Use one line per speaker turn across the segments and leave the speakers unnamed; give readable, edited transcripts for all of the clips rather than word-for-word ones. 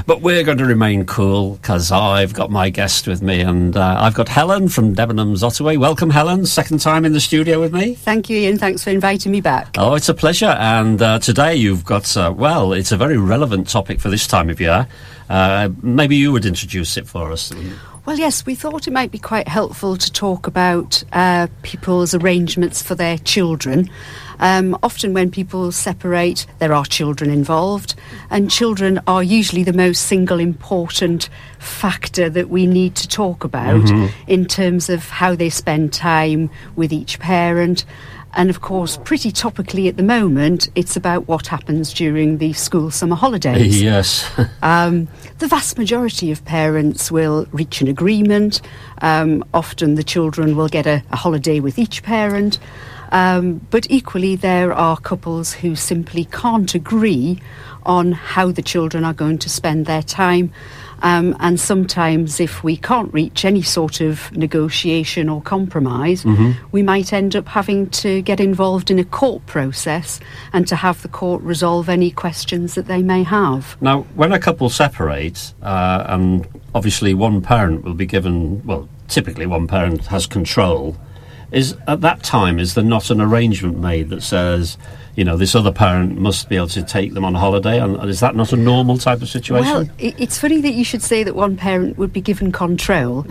But we're going to remain cool because I've got my guest with me, and I've got Helen from Debenhams Ottaway. Welcome, Helen. Second time in the studio with me.
Thank you, Ian. Thanks for inviting me back.
Oh, it's a pleasure. And today you've got, well, it's a very relevant topic for this time of year. Maybe you would introduce it for us.
Well, yes, we thought it might be quite helpful to talk about people's arrangements for their children. Often when people separate, there are children involved, and children are usually the most single important factor that we need to talk about in terms of how they spend time with each parent. And of course, pretty topically at the moment, it's about what happens during the school summer holidays.
Yes.
The vast majority of parents will reach an agreement. Often the children will get a holiday with each parent. But equally, there are couples who simply can't agree on how the children are going to spend their time. And sometimes if we can't reach any sort of negotiation or compromise, we might end up having to get involved in a court process and to have the court resolve any questions that they may have.
Now, when a couple separate, and obviously one parent will be given, well, typically one parent has control, at that time, is there not an arrangement made that says, you know, this other parent must be able to take them on holiday? And is that not a normal type of situation?
Well, it's funny that you should say that one parent would be given control,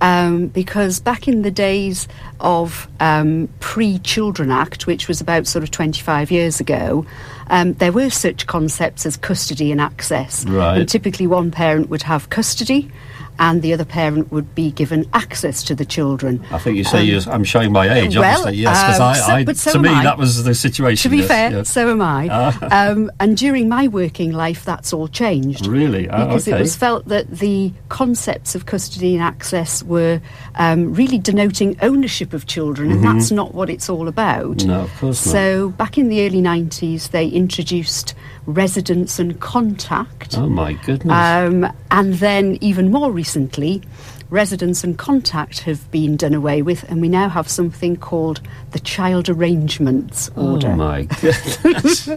because back in the days of pre-Children Act, which was about sort of 25 years ago, there were such concepts as custody and access.
Right.
And typically one parent would have custody, and the other parent would be given access to the children.
I think you say I'm showing my age,
well,
obviously, yes, because
so
to me
I.
that was the situation.
To be
yes,
fair,
yes.
so am I. And during my working life, that's all changed.
Really?
Because
okay.
it was felt that the concepts of custody and access were really denoting ownership of children, and that's not what it's all about.
No, of course not.
So back in the early 90s, they introduced residence and contact.
Oh, my goodness.
And then even more recently, residence and contact have been done away with, and we now have something called the Child Arrangements Order.
Oh, my goodness.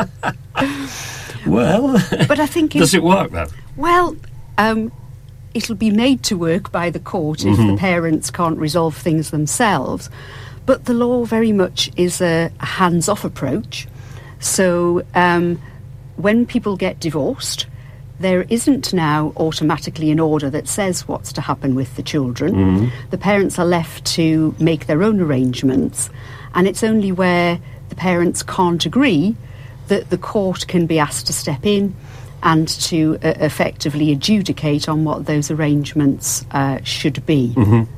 Well,
but I think
does it work, then?
Well, it'll be made to work by the court if the parents can't resolve things themselves. But the law very much is a hands-off approach. So when people get divorced, there isn't now automatically an order that says what's to happen with the children. The parents are left to make their own arrangements, and it's only where the parents can't agree that the court can be asked to step in and to effectively adjudicate on what those arrangements should be.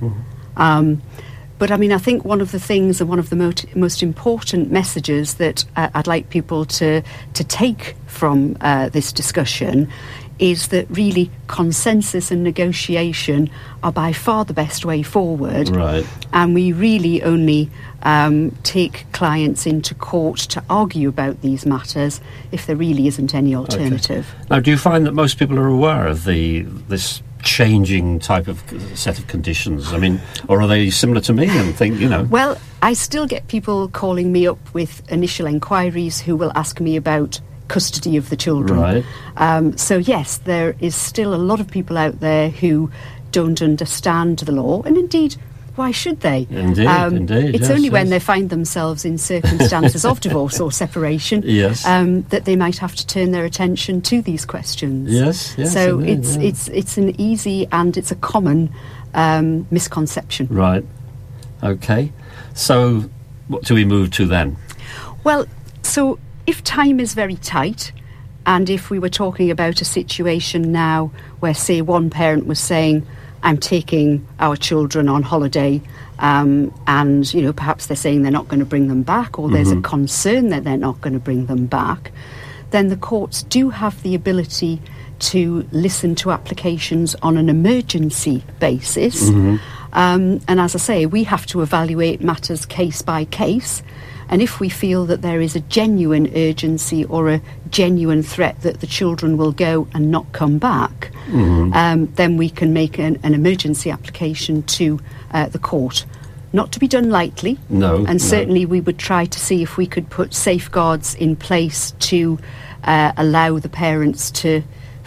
But I mean, I think one of the things and one of the most important messages that I'd like people to take from this discussion is that really consensus and negotiation are by far the best way forward.
Right.
And we really only take clients into court to argue about these matters if there really isn't any alternative.
Okay. Now, do you find that most people are aware of this changing type of set of conditions? I mean, or are they similar to me and think, you know?
Well, I still get people calling me up with initial inquiries who will ask me about custody of the children.
Right.
So yes, there is still a lot of people out there who don't understand the law, and indeed, why should they?
Indeed.
It's
yes,
only when
yes.
they find themselves in circumstances of divorce or separation that they might have to turn their attention to these questions.
Yes.
So
indeed,
it's an easy and it's a common misconception.
Right. Okay. So what do we move to then?
Well, so if time is very tight, and if we were talking about a situation now where, say, one parent was saying, I'm taking our children on holiday, and, you know, perhaps they're saying they're not going to bring them back, or there's a concern that they're not going to bring them back, then the courts do have the ability to listen to applications on an emergency basis. And as I say, we have to evaluate matters case by case. And if we feel that there is a genuine urgency or a genuine threat that the children will go and not come back, then we can make an emergency application to the court. Not to be done lightly. And certainly we would try to see if we could put safeguards in place to allow the parents to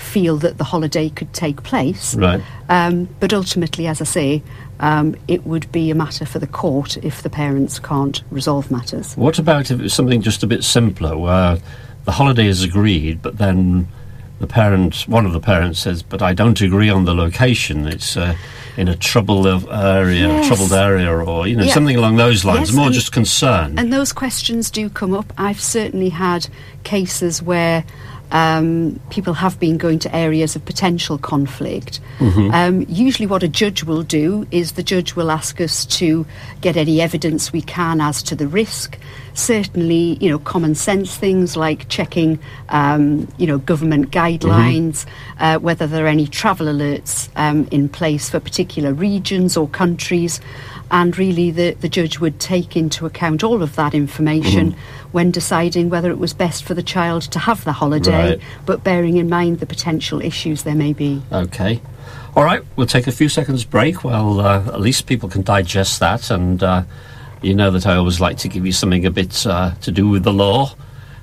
feel that the holiday could take place.
Right.
But ultimately, as I say, it would be a matter for the court if the parents can't resolve matters.
What about if it's something just a bit simpler, where the holiday is agreed, but then one of the parents says, but I don't agree on the location. It's in a troubled area, or something along those lines.
Yes,
More just concern.
And those questions do come up. I've certainly had cases where people have been going to areas of potential conflict. Usually what a judge will do is the judge will ask us to get any evidence we can as to the risk. Certainly, common sense things like checking, government guidelines, whether there are any travel alerts in place for particular regions or countries. And really the judge would take into account all of that information when deciding whether it was best for the child to have the holiday, but bearing in mind the potential issues there may be.
OK. All right, we'll take a few seconds break while at least people can digest that. And you know that I always like to give you something a bit to do with the law.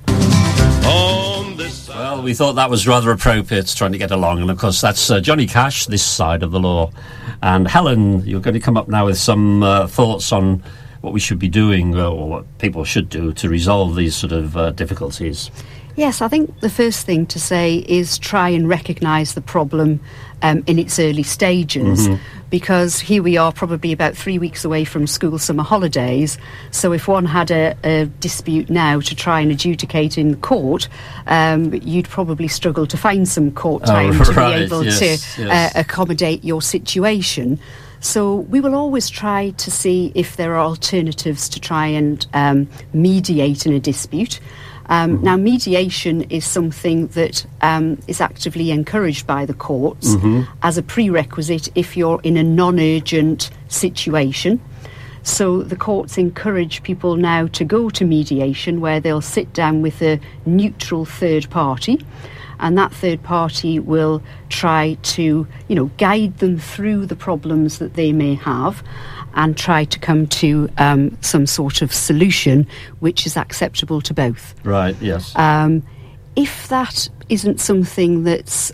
Well, we thought that was rather appropriate, trying to get along. And, of course, that's Johnny Cash, This Side of the Law. And, Helen, you're going to come up now with some thoughts on what we should be doing, or what people should do to resolve these sort of difficulties.
Yes, I think the first thing to say is try and recognise the problem in its early stages, because here we are probably about 3 weeks away from school summer holidays. So if one had a dispute now to try and adjudicate in court, you'd probably struggle to find some court time to be able to accommodate your situation. So we will always try to see if there are alternatives to try and mediate in a dispute. Now, mediation is something that is actively encouraged by the courts as a prerequisite if you're in a non-urgent situation. So the courts encourage people now to go to mediation, where they'll sit down with a neutral third party, and that third party will try to, guide them through the problems that they may have, and try to come to some sort of solution which is acceptable to both.
Right, yes.
If that isn't something that's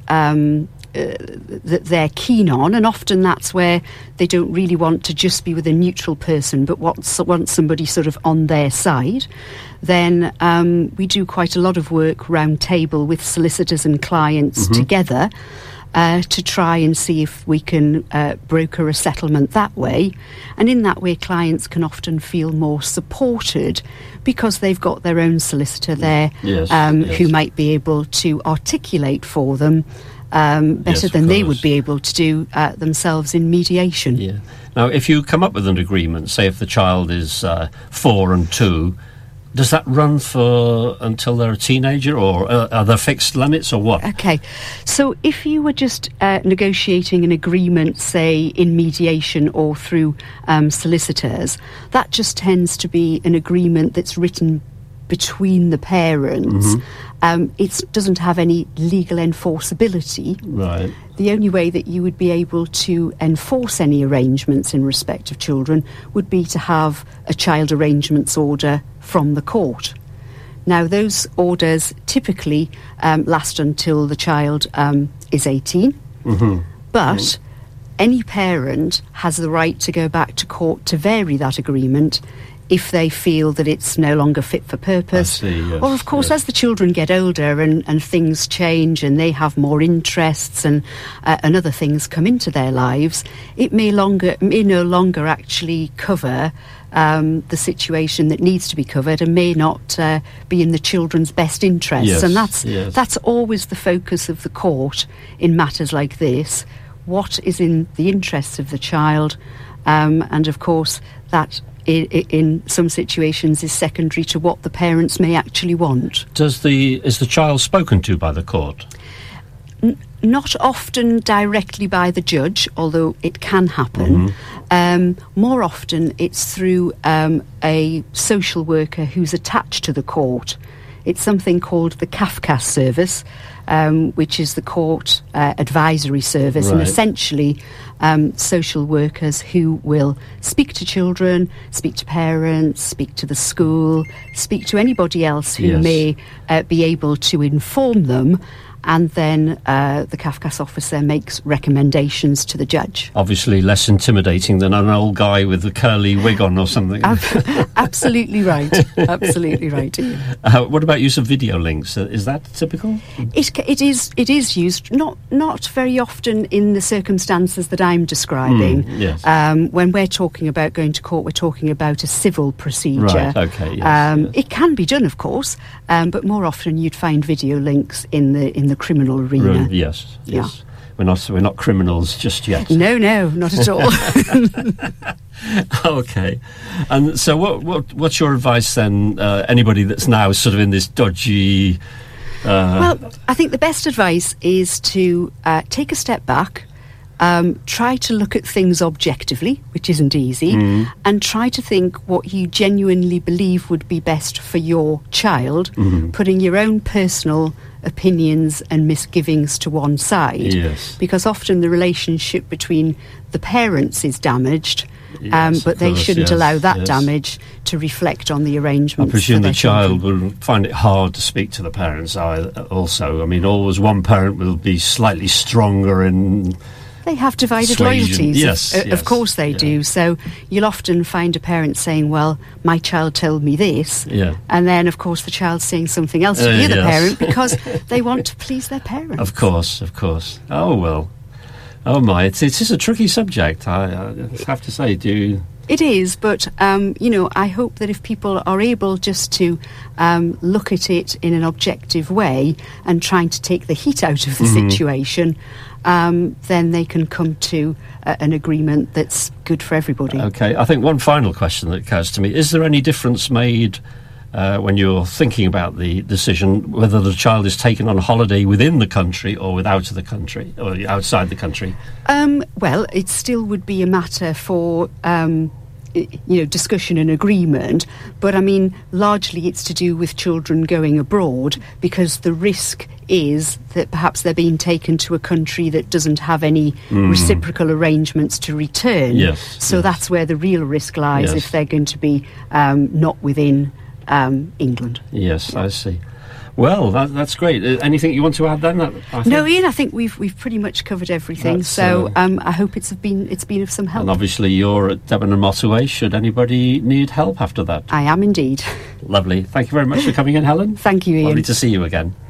that they're keen on, and often that's where they don't really want to just be with a neutral person but want somebody sort of on their side, then we do quite a lot of work round table with solicitors and clients together to try and see if we can broker a settlement that way. And in that way, clients can often feel more supported because they've got their own solicitor there who might be able to articulate for them better than they would be able to do themselves in mediation.
Yeah. Now, if you come up with an agreement, say if the child is 4 and 2, does that run for until they're a teenager, or are there fixed limits, or what?
OK. So if you were just negotiating an agreement, say, in mediation or through solicitors, that just tends to be an agreement that's written between the parents. It doesn't have any legal enforceability.
Right.
The only way that you would be able to enforce any arrangements in respect of children would be to have a child arrangements order from the court. Now, those orders typically last until the child is 18, but any parent has the right to go back to court to vary that agreement if they feel that it's no longer fit for purpose.
I see, yes,
or, of course, as the children get older and things change and they have more interests and other things come into their lives, it may no longer actually cover the situation that needs to be covered, and may not be in the children's best interests. And that's always the focus of the court in matters like this. What is in the interests of the child? And, of course, that in some situations is secondary to what the parents may actually want. Is
the child spoken to by the court?
Not often directly by the judge, although it can happen. More often it's through a social worker who's attached to the court. It's something called the CAFCAS service, which is the court advisory service, and essentially social workers who will speak to children, speak to parents, speak to the school, speak to anybody else who may be able to inform them and then the Cafcass officer makes recommendations to the judge.
Obviously less intimidating than an old guy with a curly wig on or something.
Absolutely right. Absolutely right, Ian.
What about use of video links? Is that typical?
It is used, not very often in the circumstances that I'm describing.
Yes.
When we're talking about going to court, we're talking about a civil procedure.
Right, okay, yes.
It can be done, of course, but more often you'd find video links in the criminal arena.
Yes.
Yeah.
We're not criminals just yet.
No, not at all.
Okay. And so what's your advice then, anybody that's now sort of in this dodgy...
Well, I think the best advice is to take a step back, try to look at things objectively, which isn't easy, and try to think what you genuinely believe would be best for your child, putting your own personal opinions and misgivings to one side.
Yes.
Because often the relationship between the parents is damaged, but they shouldn't allow that damage to reflect on the arrangements.
I presume the child
children.
will find it hard to speak to the parents also. I mean, always one parent will be slightly stronger in...
They have divided
Persuasion.
loyalties.
Yes,
of course they do. So you'll often find a parent saying, well, my child told me this.
Yeah.
And then, of course, the child's saying something else to the other parent because they want to please their parents.
Of course. Oh, well. Oh, my. It is a tricky subject, I have to say.
It is, but, I hope that if people are able just to look at it in an objective way and trying to take the heat out of the situation, then they can come to an agreement that's good for everybody.
Okay, I think one final question that occurs to me, is there any difference made when you're thinking about the decision whether the child is taken on holiday within the country or without the country, or outside the country?
Well, it still would be a matter for... discussion and agreement, but I mean, largely it's to do with children going abroad because the risk is that perhaps they're being taken to a country that doesn't have any reciprocal arrangements to return. So that's where the real risk lies if they're going to be not within England.
Yes, I see. Well, that's great. Anything you want to add then?
No, Ian, I think we've pretty much covered everything. So I hope it's been of some help.
And obviously you're at Devon and Motorway, should anybody need help after that.
I am indeed.
Lovely. Thank you very much for coming in, Helen.
Thank you, Ian.
Lovely to see you again.